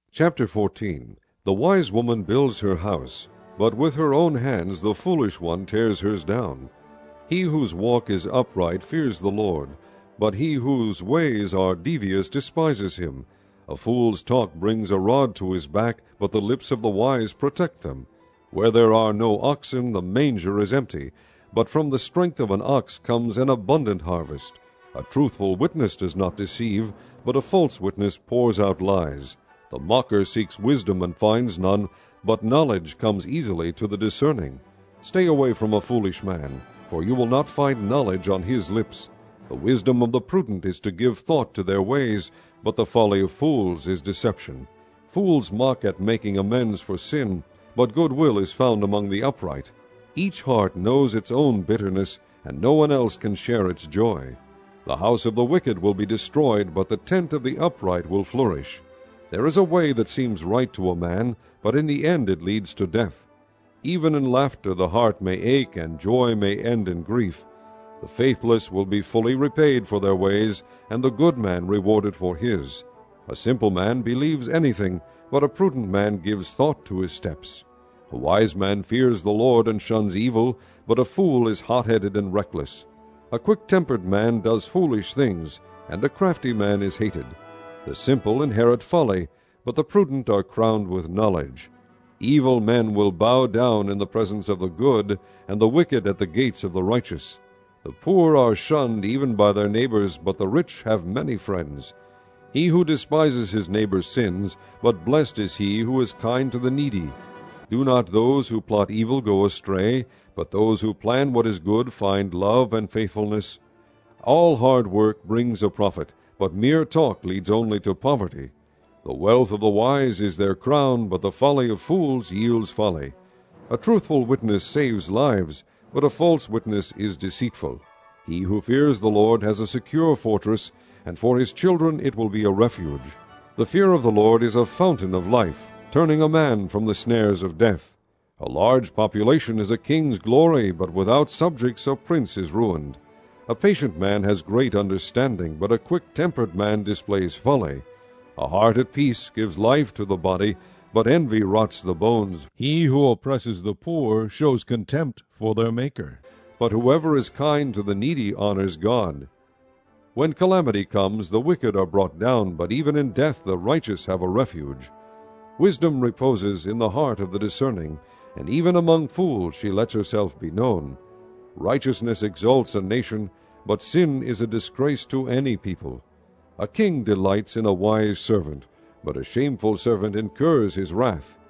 Chapter 14. The wise woman builds her house, but with her own hands the foolish one tears hers down. He whose walk is upright fears the Lord, but he whose ways are devious despises him. A fool's talk brings a rod to his back, but the lips of the wise protect them. Where there are no oxen, the manger is empty, but from the strength of an ox comes an abundant harvest. A truthful witness does not deceive, but a false witness pours out lies. The mocker seeks wisdom and finds none, but knowledge comes easily to the discerning. Stay away from a foolish man, for you will not find knowledge on his lips. The wisdom of the prudent is to give thought to their ways, but the folly of fools is deception. Fools mock at making amends for sin, but goodwill is found among the upright. Each heart knows its own bitterness, and no one else can share its joy. The house of the wicked will be destroyed, but the tent of the upright will flourish. There is a way that seems right to a man, but in the end it leads to death. Even in laughter the heart may ache, and joy may end in grief. The faithless will be fully repaid for their ways, and the good man rewarded for his. A simple man believes anything, but a prudent man gives thought to his steps. A wise man fears the Lord and shuns evil, but a fool is hot-headed and reckless. A quick-tempered man does foolish things, and a crafty man is hated. The simple inherit folly, but the prudent are crowned with knowledge. Evil men will bow down in the presence of the good, and the wicked at the gates of the righteous. The poor are shunned even by their neighbors, but the rich have many friends. He who despises his neighbor's sins, but blessed is he who is kind to the needy. Do not those who plot evil go astray, but those who plan what is good find love and faithfulness. All hard work brings a profit, but mere talk leads only to poverty. The wealth of the wise is their crown, but the folly of fools yields folly. A truthful witness saves lives, but a false witness is deceitful. He who fears the Lord has a secure fortress, and for his children it will be a refuge. The fear of the Lord is a fountain of life, turning a man from the snares of death. A large population is a king's glory, but without subjects a prince is ruined. A patient man has great understanding, but a quick-tempered man displays folly. A heart at peace gives life to the body, but envy rots the bones. He who oppresses the poor shows contempt for their Maker, but whoever is kind to the needy honors God. When calamity comes, the wicked are brought down, but even in death the righteous have a refuge. Wisdom reposes in the heart of the discerning, and even among fools she lets herself be known. Righteousness exalts a nation, but sin is a disgrace to any people. A king delights in a wise servant, but a shameful servant incurs his wrath.